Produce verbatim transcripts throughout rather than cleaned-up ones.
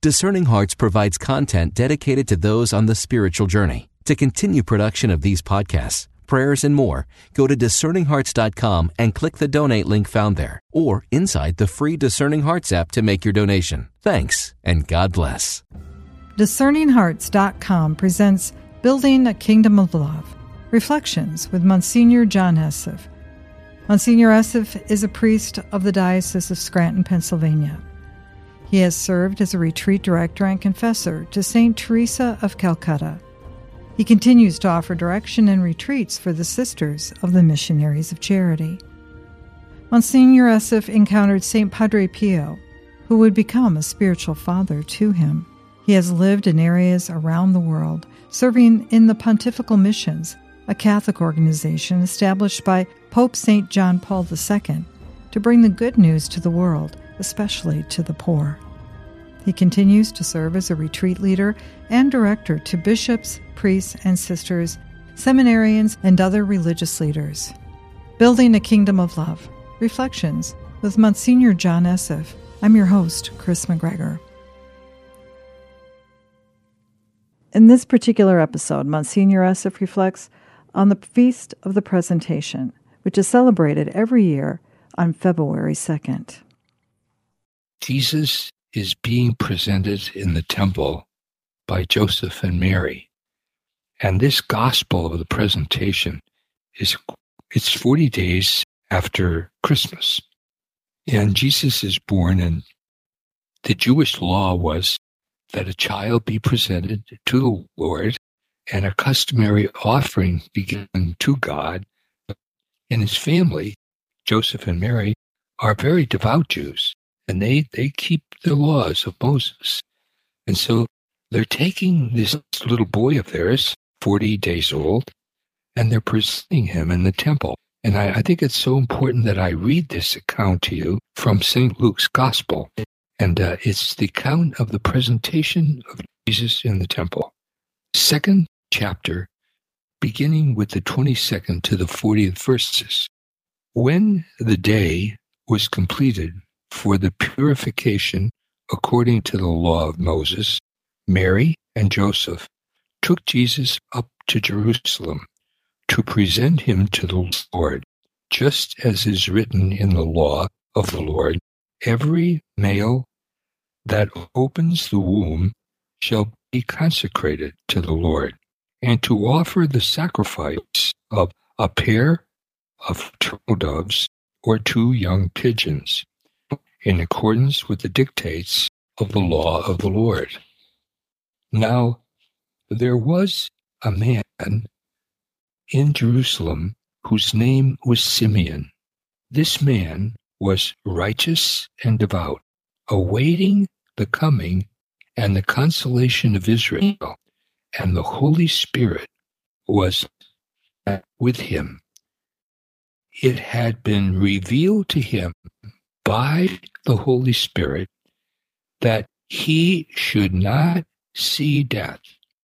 Discerning Hearts provides content dedicated to those on the spiritual journey. To continue production of these podcasts, prayers, and more, go to discerning hearts dot com and click the donate link found there, or inside the free Discerning Hearts app to make your donation. Thanks, and God bless. discerning hearts dot com presents Building a Kingdom of Love, Reflections with Monsignor John Esseff. Monsignor Esseff is a priest of the Diocese of Scranton, Pennsylvania. He has served as a retreat director and confessor to Saint Teresa of Calcutta. He continues to offer direction and retreats for the Sisters of the Missionaries of Charity. Monsignor Esseff encountered Saint Padre Pio, who would become a spiritual father to him. He has lived in areas around the world, serving in the Pontifical Missions, a Catholic organization established by Pope Saint John Paul the Second to bring the good news to the world, especially to the poor. He continues to serve as a retreat leader and director to bishops, priests and sisters, seminarians, and other religious leaders. Building a Kingdom of Love, Reflections with Monsignor John Esseff. I'm your host, Chris McGregor. In this particular episode, Monsignor Esseff reflects on the Feast of the Presentation, which is celebrated every year on February second. Jesus is being presented in the temple by Joseph and Mary. And this gospel of the presentation is it's forty days after Christmas. And Jesus is born, and the Jewish law was that a child be presented to the Lord and a customary offering be given to God. And his family, Joseph and Mary, are very devout Jews. And they, they keep the laws of Moses. And so they're taking this little boy of theirs, forty days old, and they're presenting him in the temple. And I, I think it's so important that I read this account to you from Saint Luke's Gospel. And uh, it's the account of the presentation of Jesus in the temple. Second chapter, beginning with the twenty-second to the fortieth verses. When the day was completed for the purification according to the law of Moses, Mary and Joseph took Jesus up to Jerusalem to present him to the Lord, just as is written in the law of the Lord. Every male that opens the womb shall be consecrated to the Lord, and to offer the sacrifice of a pair of turtle doves or two young pigeons, in accordance with the dictates of the law of the Lord. Now, there was a man in Jerusalem whose name was Simeon. This man was righteous and devout, awaiting the coming and the consolation of Israel, and the Holy Spirit was with him. It had been revealed to him by the Holy Spirit that he should not see death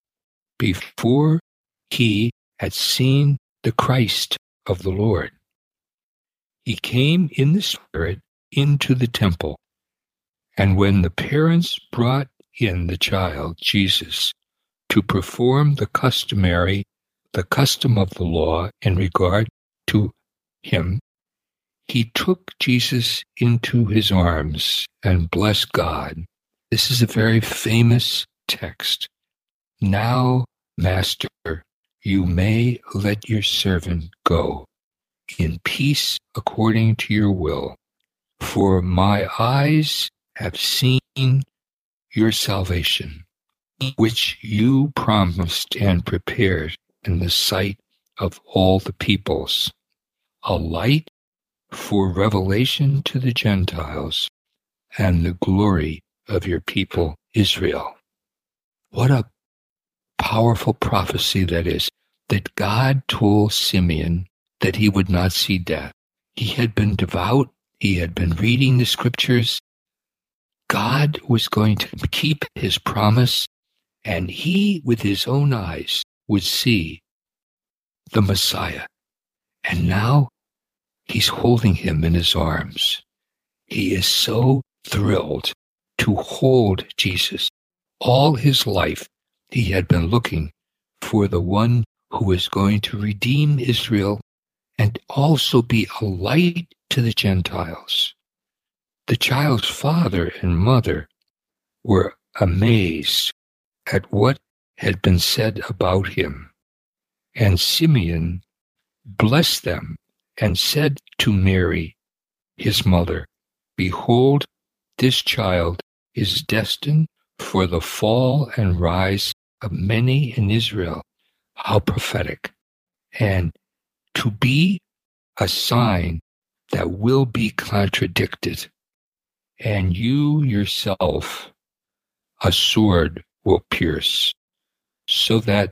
before he had seen the Christ of the Lord. He came in the Spirit into the temple, and when the parents brought in the child, Jesus, to perform the customary, the custom of the law in regard to him, he took Jesus into his arms and blessed God. This is a very famous text. Now, Master, you may let your servant go in peace according to your will, for my eyes have seen your salvation, which you promised and prepared in the sight of all the peoples, a light for revelation to the Gentiles and the glory of your people Israel. What a powerful prophecy that is, that God told Simeon that he would not see death. He had been devout. He had been reading the scriptures. God was going to keep his promise, and he, with his own eyes, would see the Messiah. And now he's holding him in his arms. He is so thrilled to hold Jesus. All his life, he had been looking for the one who is going to redeem Israel and also be a light to the Gentiles. The child's father and mother were amazed at what had been said about him. And Simeon blessed them and said to Mary, his mother, "Behold, this child is destined for the fall and rise of many in Israel." How prophetic. And to be a sign that will be contradicted. And you yourself a sword will pierce, so that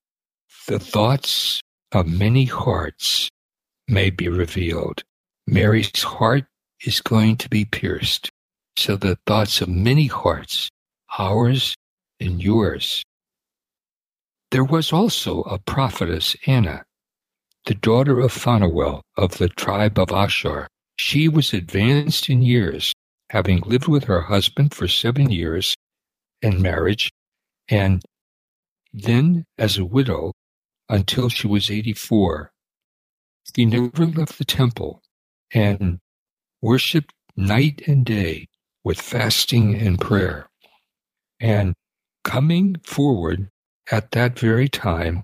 the thoughts of many hearts may be revealed. Mary's heart is going to be pierced, so the thoughts of many hearts, ours and yours. There was also a prophetess, Anna, the daughter of Phanuel of the tribe of Asher. She was advanced in years, having lived with her husband for seven years in marriage, and then as a widow until she was eighty-four. She never left the temple and worshipped night and day with fasting and prayer. And coming forward at that very time,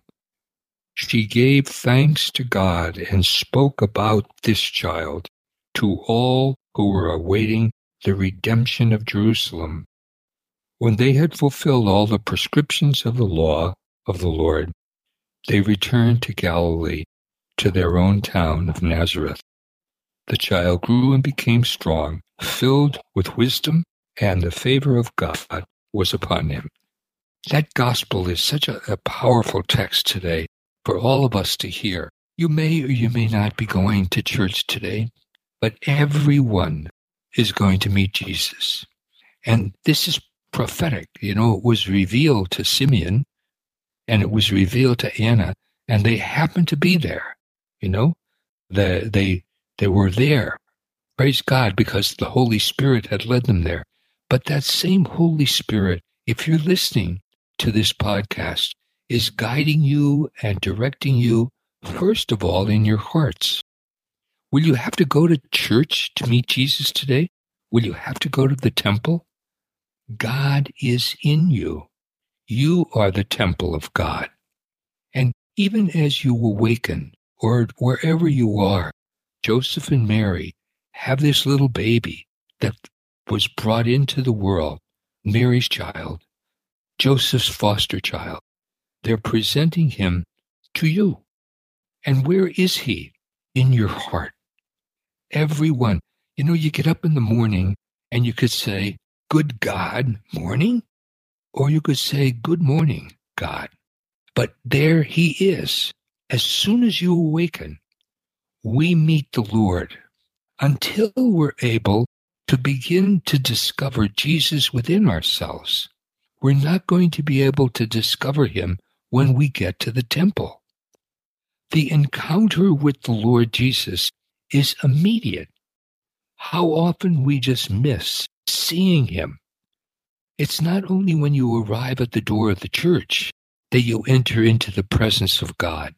she gave thanks to God and spoke about this child to all who were awaiting the redemption of Jerusalem. When they had fulfilled all the prescriptions of the law of the Lord, they returned to Galilee, to their own town of Nazareth. The child grew and became strong, filled with wisdom, and the favor of God was upon him. That gospel is such a, a powerful text today for all of us to hear. You may or you may not be going to church today, but everyone is going to meet Jesus. And this is prophetic. You know, it was revealed to Simeon, and it was revealed to Anna, and they happened to be there. You know, the, they they were there. Praise God, because the Holy Spirit had led them there. But that same Holy Spirit, if you're listening to this podcast, is guiding you and directing you, first of all, in your hearts. Will you have to go to church to meet Jesus today? Will you have to go to the temple? God is in you. You are the temple of God. And even as you awaken, or wherever you are, Joseph and Mary have this little baby that was brought into the world, Mary's child, Joseph's foster child. They're presenting him to you. And where is he? In your heart. Everyone. You know, you get up in the morning and you could say, "Good God, morning?" Or you could say, "Good morning, God." But there he is. As soon as you awaken, we meet the Lord. Until we're able to begin to discover Jesus within ourselves, we're not going to be able to discover him when we get to the temple. The encounter with the Lord Jesus is immediate. How often we just miss seeing him. It's not only when you arrive at the door of the church that you enter into the presence of God.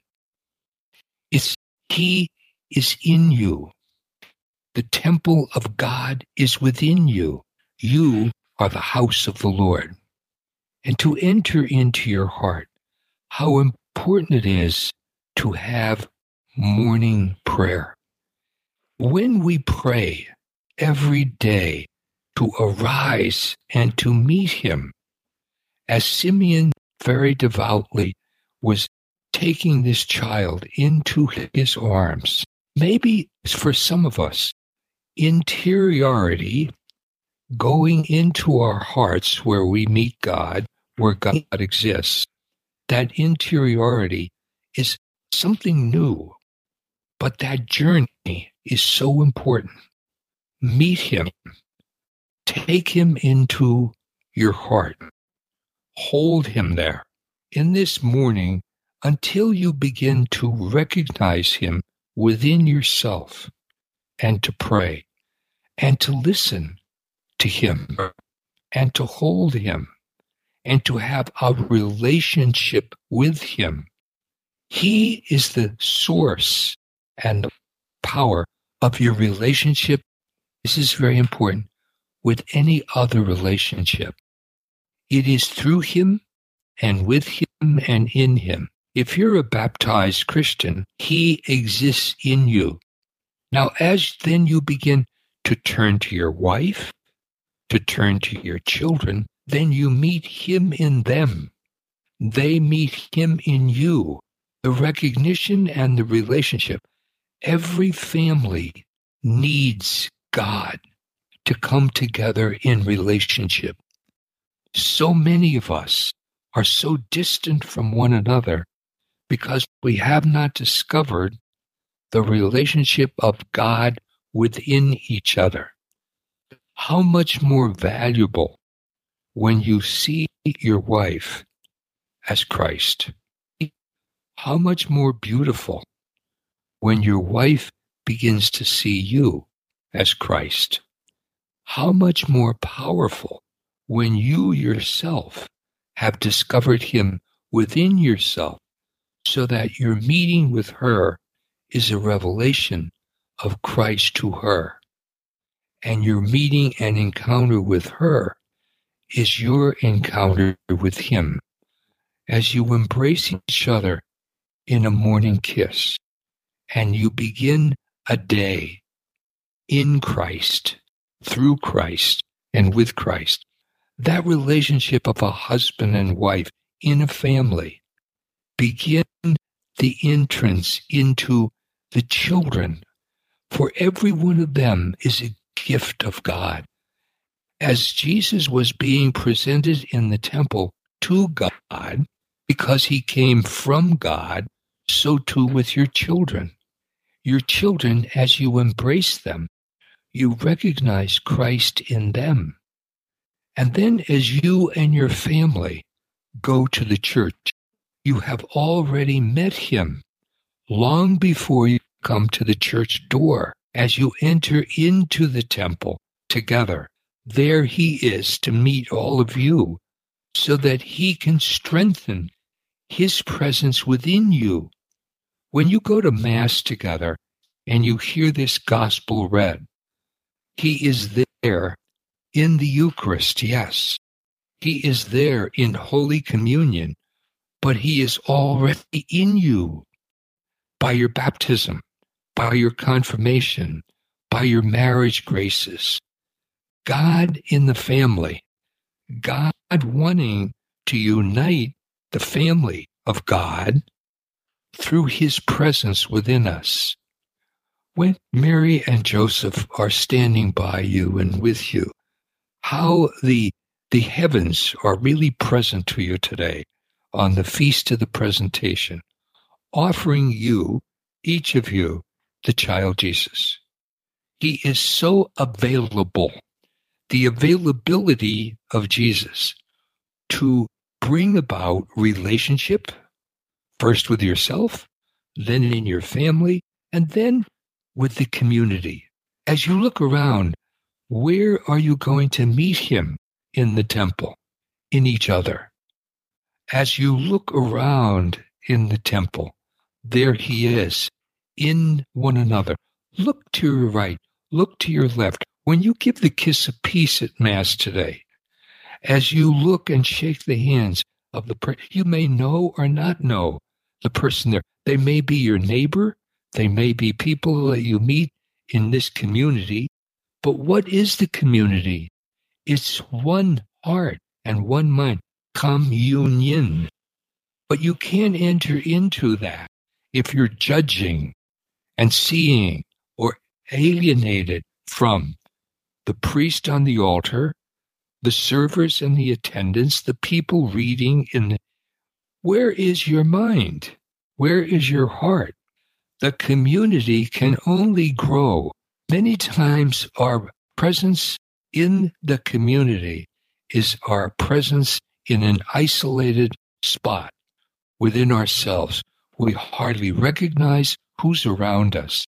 It's he is in you. The temple of God is within you. You are the house of the Lord. And to enter into your heart, how important it is to have morning prayer. When we pray every day to arise and to meet him, as Simeon very devoutly was taking this child into his arms, maybe for some of us, interiority, going into our hearts where we meet God, where God exists, that interiority is something new, but that journey is so important. Meet him. Take him into your heart. Hold him there in this morning until you begin to recognize him within yourself and to pray and to listen to him. and to hold him and to have a relationship with him. He is the source and the power of your relationship. This is very important with any other relationship. It is through him and with him and in him. If you're a baptized Christian, he exists in you. Now, as then you begin to turn to your wife, to turn to your children, then you meet him in them. They meet him in you. The recognition and the relationship. Every family needs God to come together in relationship. So many of us are so distant from one another because we have not discovered the relationship of God within each other. How much more valuable when you see your wife as Christ. How much more beautiful when your wife begins to see you as Christ. How much more powerful when you yourself have discovered him within yourself, so that your meeting with her is a revelation of Christ to her. And your meeting and encounter with her is your encounter with him. As you embrace each other in a morning kiss, and you begin a day in Christ, through Christ, and with Christ, that relationship of a husband and wife in a family begin the entrance into the children. For every one of them is a gift of God. As Jesus was being presented in the temple to God, because he came from God, so too with your children. Your children, as you embrace them, you recognize Christ in them. And then as you and your family go to the church, you have already met him long before you come to the church door. As you enter into the temple together, there he is to meet all of you, so that he can strengthen his presence within you. When you go to Mass together and you hear this gospel read, he is there in the Eucharist, yes. He is there in Holy Communion, but he is already in you by your baptism, by your confirmation, by your marriage graces. God in the family, God wanting to unite the family of God through his presence within us. When Mary and Joseph are standing by you and with you, how the, the heavens are really present to you today on the Feast of the Presentation, offering you, each of you, the child Jesus. He is so available. The availability of Jesus to bring about relationship, first with yourself, then in your family, and then with the community. As you look around, where are you going to meet him in the temple, in each other? As you look around in the temple, there he is, in one another. Look to your right, look to your left. When you give the kiss of peace at Mass today, as you look and shake the hands of the person, you may know or not know the person there. They may be your neighbor. They may be people that you meet in this community. But what is the community? It's one heart and one mind, communion. But you can't enter into that if you're judging and seeing or alienated from the priest on the altar, the servers and the attendants, the people reading in the... Where is your mind? Where is your heart? The community can only grow. Many times our presence in the community is our presence in an isolated spot within ourselves. We hardly recognize who's around us.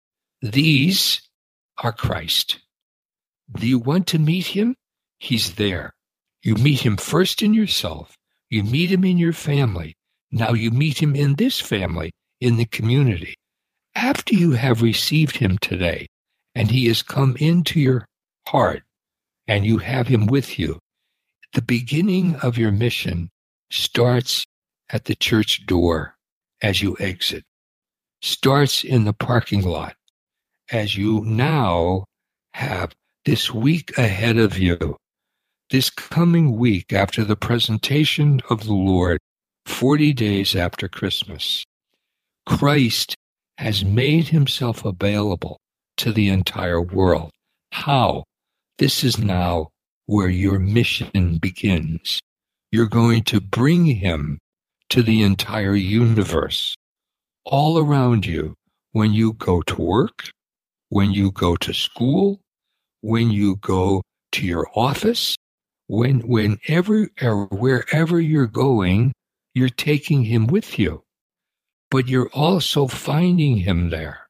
These are Christ. Do you want to meet him? He's there. You meet him first in yourself. You meet him in your family. Now you meet him in this family, in the community. After you have received him today, and he has come into your heart, and you have him with you, the beginning of your mission starts at the church door as you exit, starts in the parking lot as you now have this week ahead of you, this coming week after the presentation of the Lord, forty days after Christmas. Christ has made himself available to the entire world. How? This is now where your mission begins. You're going to bring him to the entire universe, all around you, when you go to work, when you go to school, when you go to your office, when whenever or wherever you're going, you're taking him with you. But you're also finding him there.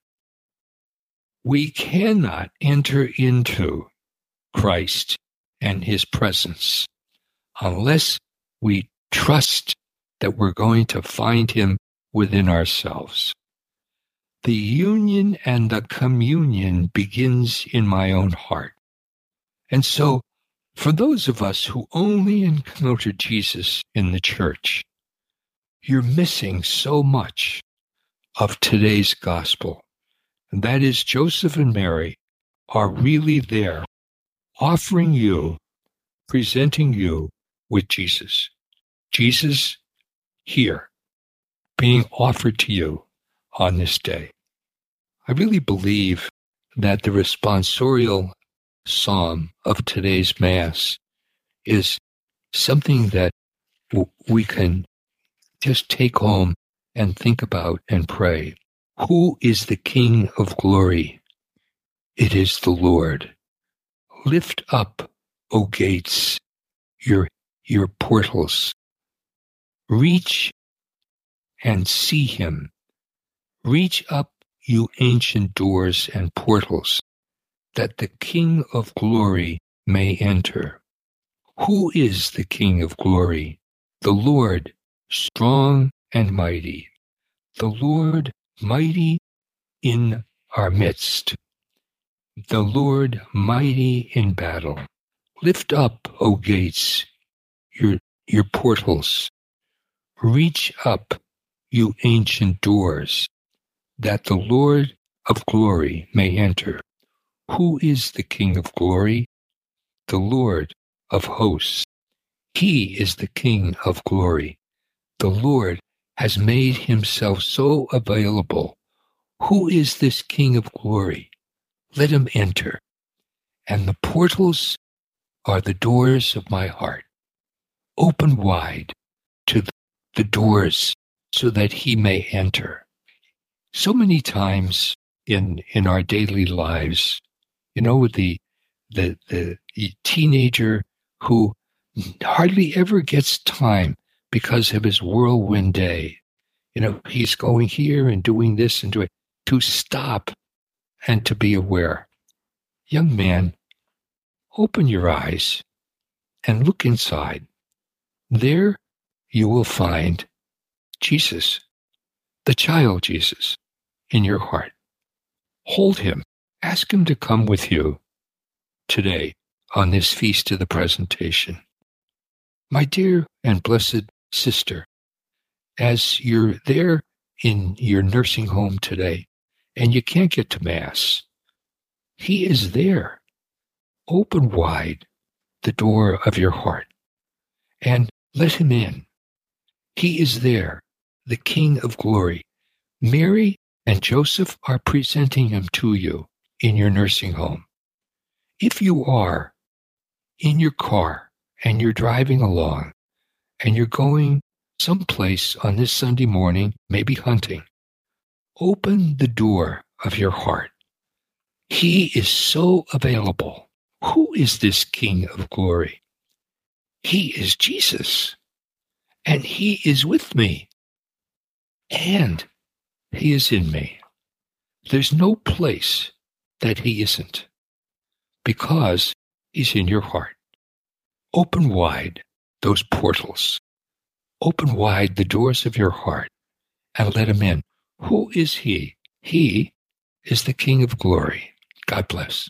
We cannot enter into Christ and his presence unless we trust that we're going to find him within ourselves. The union and the communion begins in my own heart. And so, for those of us who only encounter Jesus in the church, you're missing so much of today's gospel. And that is, Joseph and Mary are really there, offering you, presenting you with Jesus. Jesus here, being offered to you on this day. I really believe that the responsorial psalm of today's Mass is something that w- we can just take home and think about and pray. Who is the King of glory? It is the Lord. Lift up, O gates, your, your portals. Reach and see him. Reach up, you ancient doors and portals, that the King of glory may enter. Who is the King of glory? The Lord, strong and mighty. The Lord, mighty in our midst. The Lord, mighty in battle. Lift up, O gates, your, your portals. Reach up, you ancient doors, that the Lord of glory may enter. Who is the King of glory? The Lord of hosts. He is the King of glory. The Lord has made himself so available. Who is this King of glory? Let him enter. And the portals are the doors of my heart. Open wide to the doors so that he may enter. So many times in, in our daily lives, you know, the, the, the teenager who hardly ever gets time because of his whirlwind day. You know, he's going here and doing this and doing, to stop and to be aware. Young man, open your eyes and look inside. There you will find Jesus, the child Jesus, in your heart. Hold him. Ask him to come with you today on this feast of the presentation. My dear and blessed sister, as you're there in your nursing home today and you can't get to Mass, he is there. Open wide the door of your heart and let him in. He is there, the King of glory. Mary and Joseph are presenting him to you in your nursing home. If you are in your car and you're driving along and you're going someplace on this Sunday morning, maybe hunting, open the door of your heart. He is so available. Who is this King of glory? He is Jesus, and he is with me, and he is in me. There's no place that he isn't, because he's in your heart. Open wide those portals. Open wide the doors of your heart and let him in. Who is he? He is the King of Glory. God bless.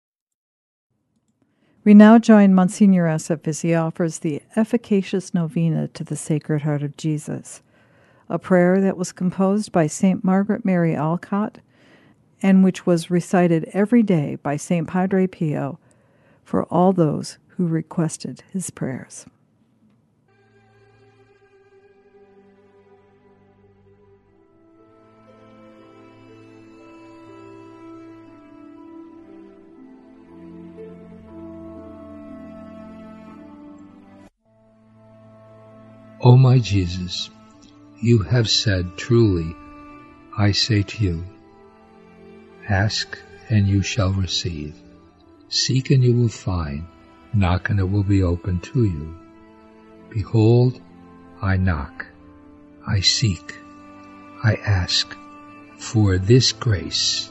We now join Monsignor Esseff as he offers the efficacious novena to the Sacred Heart of Jesus, a prayer that was composed by Saint Margaret Mary Alcott and which was recited every day by Saint Padre Pio for all those who requested his prayers. O my Jesus, you have said, truly, I say to you, ask and you shall receive. Seek and you will find. Knock and it will be opened to you. Behold, I knock. I seek. I ask for this grace.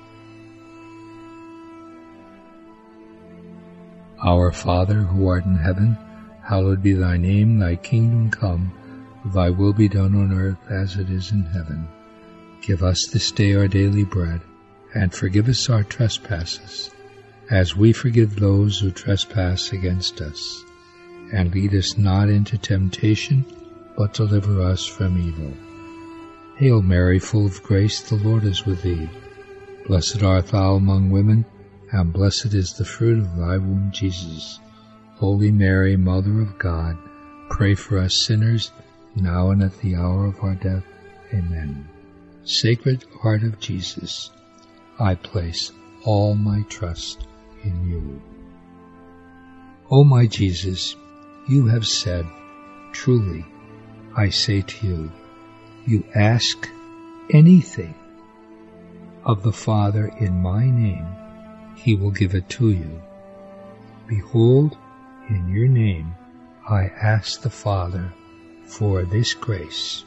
Our Father, who art in heaven, hallowed be thy name, thy kingdom come, thy will be done on earth as it is in heaven. Give us this day our daily bread, and forgive us our trespasses, as we forgive those who trespass against us. And lead us not into temptation, but deliver us from evil. Hail Mary, full of grace, the Lord is with thee. Blessed art thou among women, and blessed is the fruit of thy womb, Jesus. Holy Mary, Mother of God, pray for us sinners, now and at the hour of our death. Amen. Sacred Heart of Jesus, I place all my trust in you. O my Jesus, you have said, truly, I say to you, you ask anything of the Father in my name, he will give it to you. Behold, in your name, I ask the Father for this grace.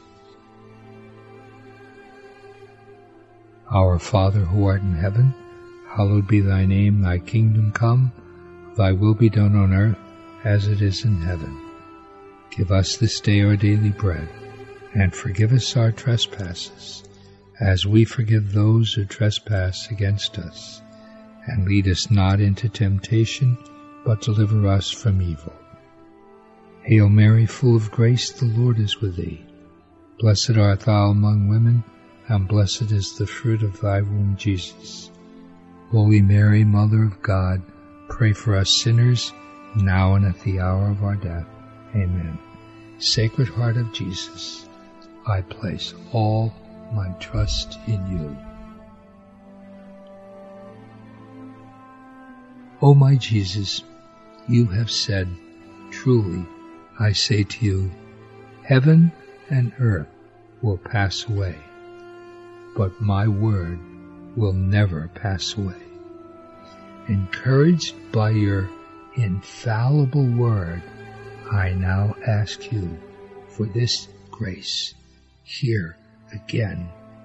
Our Father, who art in heaven, hallowed be thy name, thy kingdom come, thy will be done on earth as it is in heaven. Give us this day our daily bread, and forgive us our trespasses, as we forgive those who trespass against us. And lead us not into temptation, but deliver us from evil. Hail Mary, full of grace, the Lord is with thee. Blessed art thou among women, and blessed is the fruit of thy womb, Jesus. Holy Mary, Mother of God, pray for us sinners, now and at the hour of our death. Amen. Sacred Heart of Jesus, I place all my trust in you. O my Jesus, you have said, truly, I say to you, heaven and earth will pass away, but my word will never pass away. Encouraged by your infallible word, I now ask you for this grace. Here again.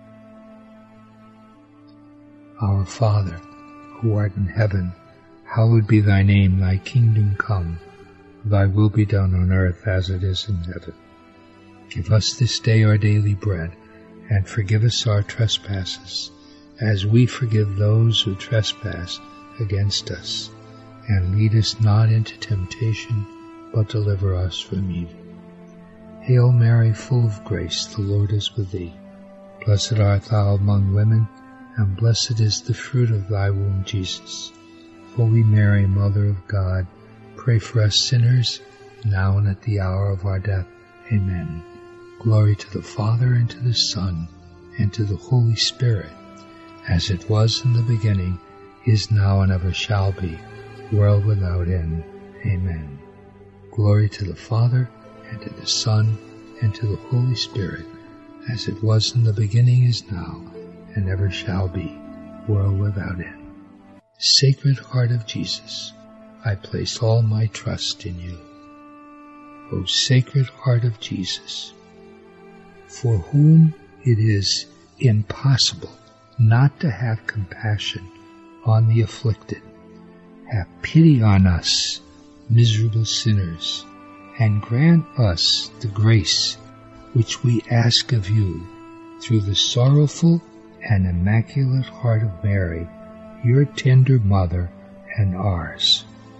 Our Father, who art in heaven, hallowed be thy name, thy kingdom come, thy will be done on earth as it is in heaven. Give us this day our daily bread, and forgive us our trespasses, as we forgive those who trespass against us. And lead us not into temptation, but deliver us from evil. Hail Mary, full of grace, the Lord is with thee. Blessed art thou among women, and blessed is the fruit of thy womb, Jesus. Holy Mary, Mother of God, pray for us sinners, now and at the hour of our death. Amen. Glory to the Father, and to the Son, and to the Holy Spirit, as it was in the beginning, is now, and ever shall be, world without end. Amen. Glory to the Father, and to the Son, and to the Holy Spirit, as it was in the beginning, is now, and ever shall be, world without end. Sacred Heart of Jesus, I place all my trust in you. O Sacred Heart of Jesus, for whom it is impossible not to have compassion on the afflicted, have pity on us, miserable sinners, and grant us the grace which we ask of you through the sorrowful and immaculate heart of Mary, your tender mother and ours.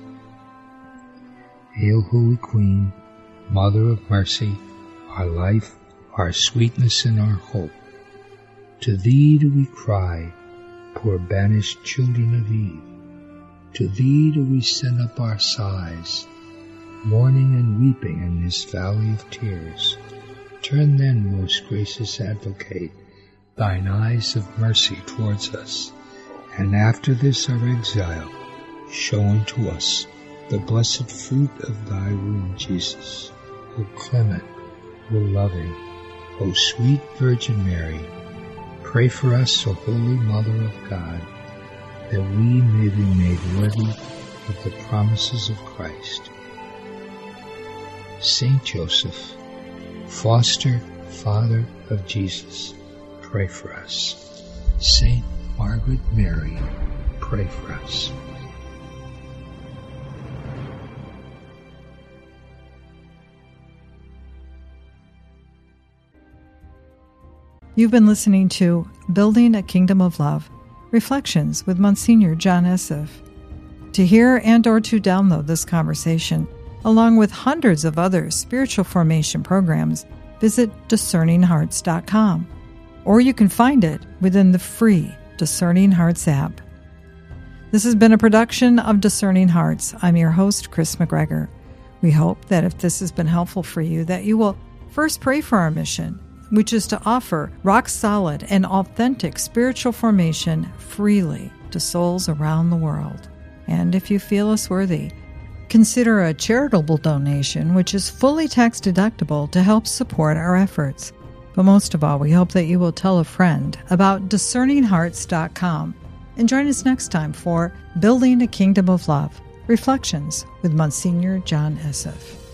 Hail, Holy Queen, Mother of Mercy, our life, our sweetness, and our hope. To thee do we cry, poor banished children of Eve. To thee do we send up our sighs, mourning and weeping in this valley of tears. Turn then, most gracious Advocate, thine eyes of mercy towards us, and after this our exile, show unto us the blessed fruit of thy womb, Jesus. O clement, O loving, O sweet Virgin Mary, pray for us, O Holy Mother of God, that we may be made worthy of the promises of Christ. Saint Joseph, foster father of Jesus, pray for us. Saint Margaret Mary, pray for us. You've been listening to Building a Kingdom of Love, Reflections with Monsignor John Esseff. To hear and or to download this conversation, along with hundreds of other spiritual formation programs, visit discerning hearts dot com, or you can find it within the free Discerning Hearts app. This has been a production of Discerning Hearts. I'm your host, Chris McGregor. We hope that if this has been helpful for you, that you will first pray for our mission, which is to offer rock-solid and authentic spiritual formation freely to souls around the world. And if you feel us worthy, consider a charitable donation, which is fully tax-deductible to help support our efforts. But most of all, we hope that you will tell a friend about discerning hearts dot com and join us next time for Building a Kingdom of Love, Reflections with Monsignor John Esseff.